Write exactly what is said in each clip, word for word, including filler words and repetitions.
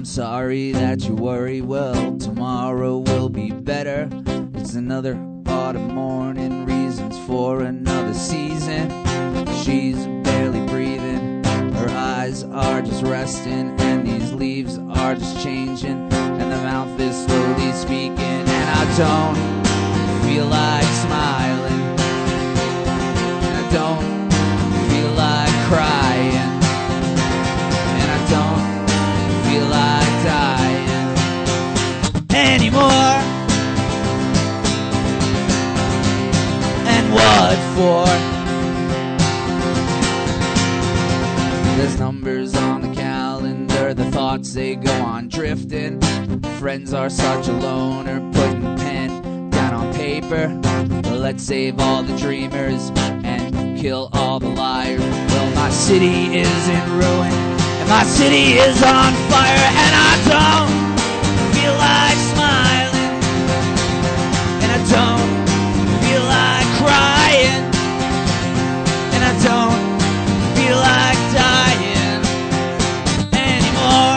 I'm sorry that you worry. Well, tomorrow will be better. It's another autumn morning, reasons for another season. She's barely breathing, her eyes are just resting, and these leaves are just changing, and the mouth is slowly speaking, and I don't feel like smiling, and I don't feel like crying, and I don't feel like dying anymore. And what for? There's numbers on the calendar, the thoughts they go on drifting. Friends are such a loner, putting pen down on paper. Let's save all the dreamers and kill all the liars. Well, my city is in ruin, and my city is on fire, and I don't feel like smiling, and I don't feel like crying, and I don't feel like dying anymore.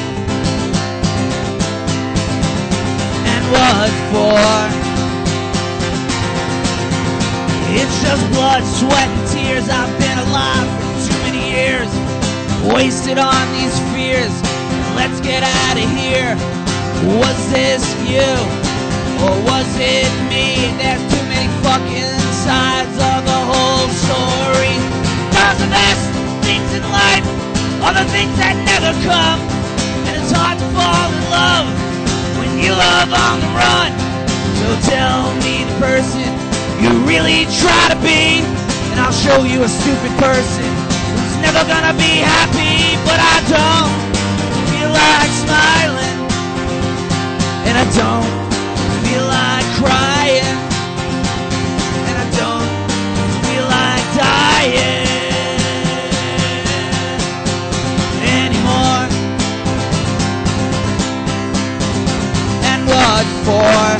And what for? It's just blood, sweat, and tears. I've been alive for too many years, wasted on these fears. Let's get out of here. Was this you, or was it me? There's too many fucking sides of the whole story. Cause the best things in life are the things that never come, and it's hard to fall in love when you love on the run. So tell me the person you really try to be, and I'll show you a stupid person who's never gonna be happy. But I don't feel like smiling, and I don't feel like crying, and I don't feel like dying anymore. And what for?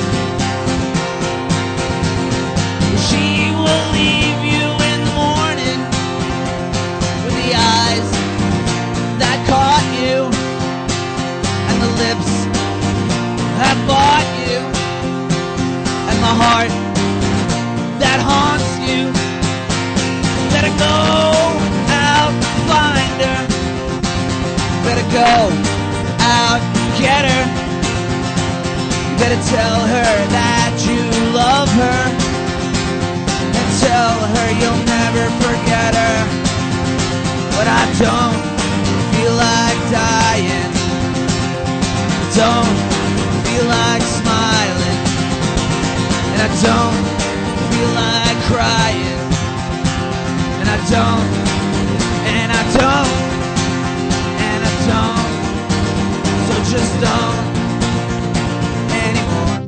She will leave you in the morning with the eyes that caught you, and the lips that bought you, and the heart that haunts you. Better go out, find her. Better go out, get her. You better tell her that you love her, and tell her you'll never forget her. But I don't feel like dying, don't feel like smiling, and I don't feel like crying, and I don't, and I don't, and I don't. So just don't anymore.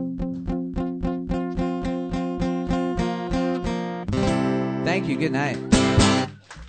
Thank you. Good night.